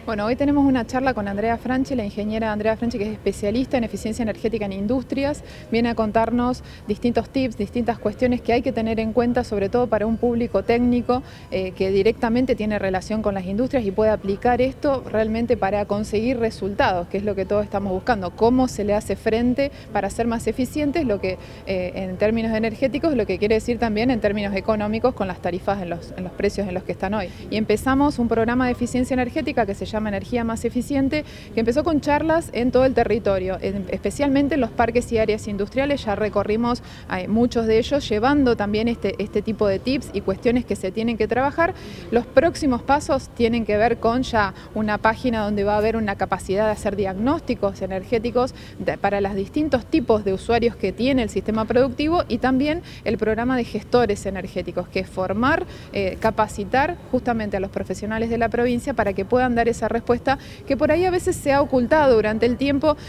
Bueno, hoy tenemos una charla con Andrea Franchi, la ingeniera Andrea Franchi, que es especialista en eficiencia energética en industrias. Viene a contarnos distintos tips, distintas cuestiones que hay que tener en cuenta, sobre todo para un público técnico que directamente tiene relación con las industrias y puede aplicar esto realmente para conseguir resultados, que es lo que todos estamos buscando. Cómo se le hace frente para ser más eficientes, lo que en términos energéticos, lo que quiere decir también en términos económicos con las tarifas en los precios en los que están hoy. Y empezamos un programa de eficiencia energética que se llama Energía Más Eficiente, que empezó con charlas en todo el territorio, especialmente en los parques y áreas industriales. Ya recorrimos muchos de ellos, llevando también este tipo de tips y cuestiones que se tienen que trabajar. Los próximos pasos tienen que ver con ya una página donde va a haber una capacidad de hacer diagnósticos energéticos para los distintos tipos de usuarios que tiene el sistema productivo, y también el programa de gestores energéticos, que es formar, capacitar justamente a los profesionales de la provincia para que puedan dar esa respuesta que por ahí a veces se ha ocultado durante el tiempo.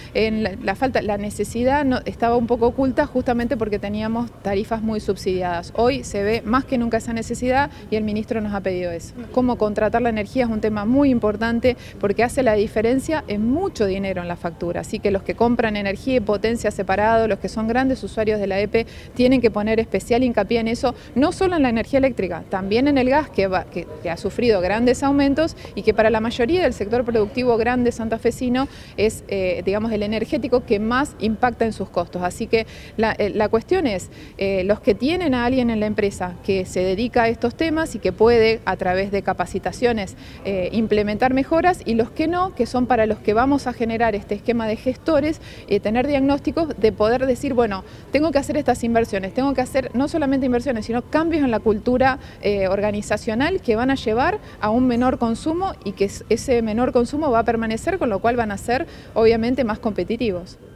La necesidad estaba un poco oculta justamente porque teníamos tarifas muy subsidiadas. Hoy se ve más que nunca esa necesidad y el ministro nos ha pedido eso. Cómo contratar la energía es un tema muy importante porque hace la diferencia en mucho dinero en la factura. Así que los que compran energía y potencia separado, los que son grandes usuarios de la EPE, tienen que poner especial hincapié en eso, no solo en la energía eléctrica, también en el gas, que ha sufrido grandes aumentos y que para la mayoría del sector productivo grande santafesino es, digamos, el energético que más impacta en sus costos. Así que la cuestión es, los que tienen a alguien en la empresa que se dedica a estos temas y que puede, a través de capacitaciones, implementar mejoras, y los que no, que son para los que vamos a generar este esquema de gestores, tener diagnósticos de poder decir, bueno, tengo que hacer estas inversiones, tengo que hacer no solamente inversiones, sino cambios en la cultura organizacional que van a llevar a un menor consumo y que ese menor consumo va a permanecer, con lo cual van a ser obviamente más competitivos.